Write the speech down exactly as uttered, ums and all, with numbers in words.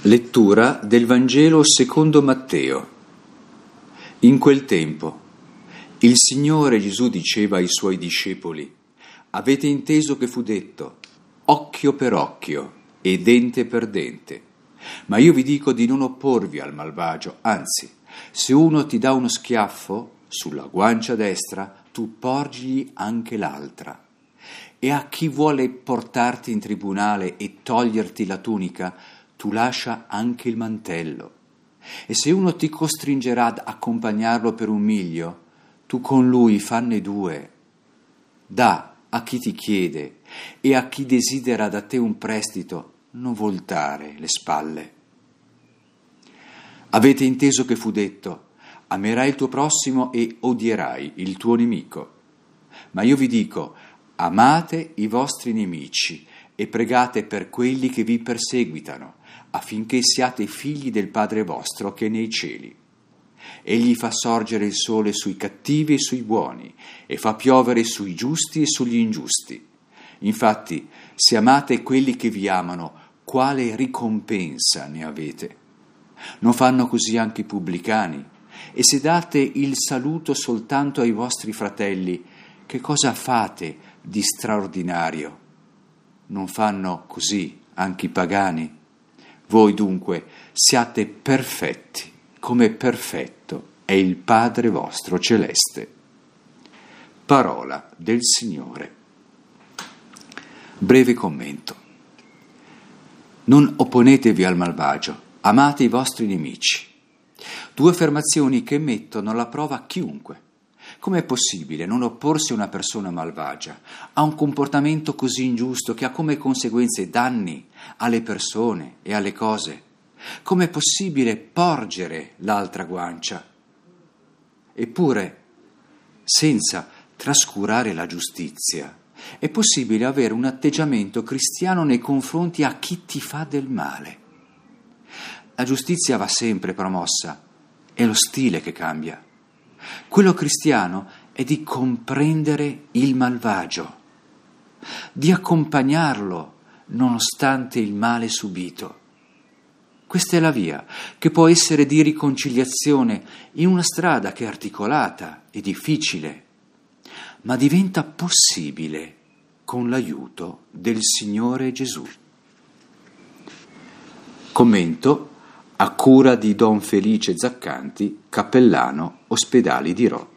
Lettura del Vangelo secondo Matteo. In quel tempo il Signore Gesù diceva ai Suoi discepoli: avete inteso che fu detto occhio per occhio e dente per dente. Ma io vi dico di non opporvi al malvagio, anzi, se uno ti dà uno schiaffo sulla guancia destra, tu porgigli anche l'altra. E a chi vuole portarti in tribunale e toglierti la tunica, tu lascia anche il mantello. E se uno ti costringerà ad accompagnarlo per un miglio, tu con lui fanne due. Dà a chi ti chiede e a chi desidera da te un prestito, non voltare le spalle. Avete inteso che fu detto: amerai il tuo prossimo e odierai il tuo nemico. Ma io vi dico: amate i vostri nemici e pregate per quelli che vi perseguitano, affinché siate figli del Padre vostro che è nei cieli. Egli fa sorgere il sole sui cattivi e sui buoni, e fa piovere sui giusti e sugli ingiusti. Infatti, se amate quelli che vi amano, quale ricompensa ne avete? Non fanno così anche i pubblicani? E se date il saluto soltanto ai vostri fratelli, che cosa fate di straordinario? Non fanno così anche i pagani? Voi dunque siate perfetti, come perfetto è il Padre vostro celeste. Parola del Signore. Breve commento. Non opponetevi al malvagio, amate i vostri nemici. Due affermazioni che mettono alla prova chiunque. Com'è possibile non opporsi a una persona malvagia, a un comportamento così ingiusto che ha come conseguenze danni alle persone e alle cose? Com'è possibile porgere l'altra guancia? Eppure, senza trascurare la giustizia, è possibile avere un atteggiamento cristiano nei confronti a chi ti fa del male. La giustizia va sempre promossa, è lo stile che cambia. Quello cristiano è di comprendere il malvagio, di accompagnarlo nonostante il male subito. Questa è la via che può essere di riconciliazione in una strada che è articolata e difficile, ma diventa possibile con l'aiuto del Signore Gesù. Commento a cura di Don Felice Zaccanti, cappellano Ospedali di Rho.